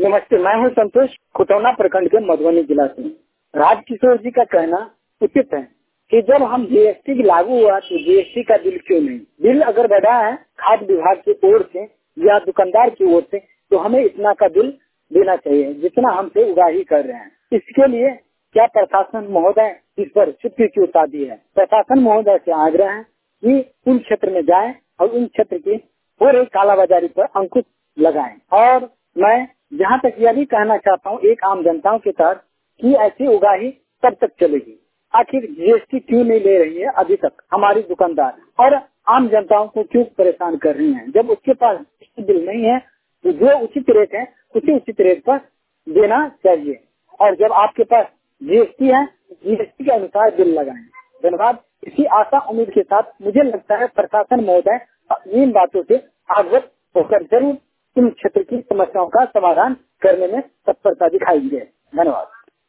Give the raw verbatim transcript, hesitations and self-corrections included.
नमस्ते, मैं हूँ संतोष, खुटौना प्रखंड के मधुबनी जिला से। राजकिशोर जी का कहना उचित है कि जब हम जीएसटी लागू हुआ तो जीएसटी का बिल क्यों नहीं, बिल अगर बढ़ा है खाद्य विभाग की ओर से या दुकानदार की ओर से तो हमें इतना का बिल देना चाहिए जितना हमसे उगाही कर रहे हैं। इसके लिए क्या प्रशासन महोदय इस पर चुप्पी क्यों उतारी है? प्रशासन महोदय से आग्रह है कि उन क्षेत्र में जाएं और उन क्षेत्र की हो रही कालाबाजारी पर अंकुश लगाएं। और मैं जहाँ तक यह भी कहना चाहता हूँ एक आम जनताओं के तहत कि ऐसी उगाही कब तक चलेगी? आखिर जीएसटी क्यों नहीं ले रही है अभी तक हमारी दुकानदार, और आम जनताओं को क्यों परेशान कर रही है? जब उसके पास बिल नहीं है तो जो उचित रेट है उसी उचित रेट पर देना चाहिए, और जब आपके पास जीएसटी है जीएसटी के अनुसार बिल लगाएं। धन्यवाद। इसी आशा उम्मीद के साथ मुझे लगता है प्रशासन महोदय इन बातों से अवगत होकर जरूर इन क्षेत्र की समस्याओं का समाधान करने में तत्परता दिखाएंगे। धन्यवाद।